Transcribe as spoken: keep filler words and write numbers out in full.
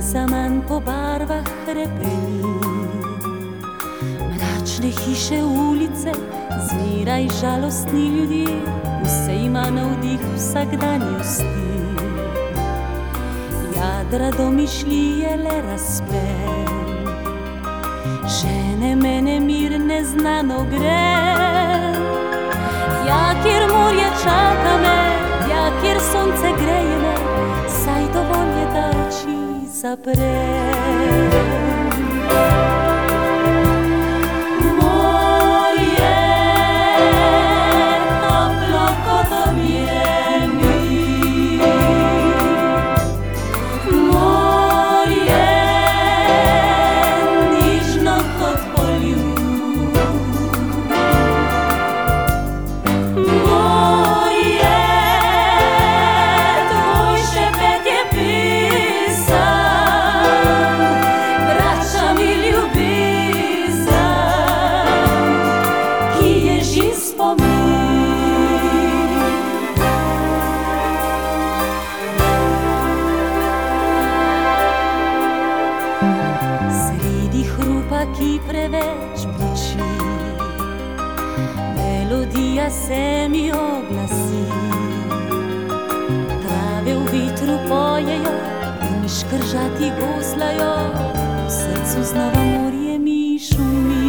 zaman po barvah hrepeni. Mračne hiše, ulice, zmeraj žalostni ljudje, vse ima navdih vsakdanjosti. Jadra domišljije le razpel, žene mene mir neznano gre. Tja, kjer morje čaka me, tja, kjer sonce greje me, saj dovolj je, da oči zaprem. Sredi hrupa, ki preveč buči, melodija se mi oglasi. Trave v vitru pojejo in škržati goslajo, v srcu znova morje mi šumi.